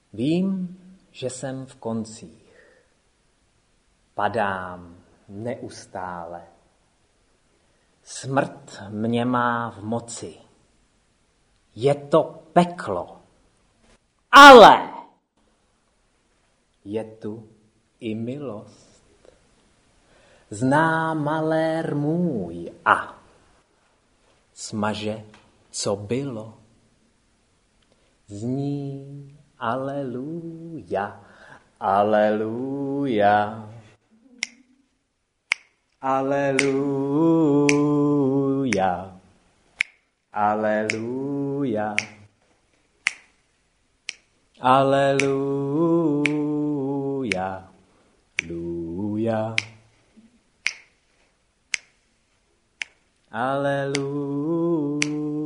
Vím, že jsem v koncích. Padám neustále. Smrt mě má v moci. Je to peklo. Ale je tu i milost. Zná malér můj a smaže, co bylo. Zní aleluja, aleluja, aleluja, aleluja, aleluja, luja, aleluja.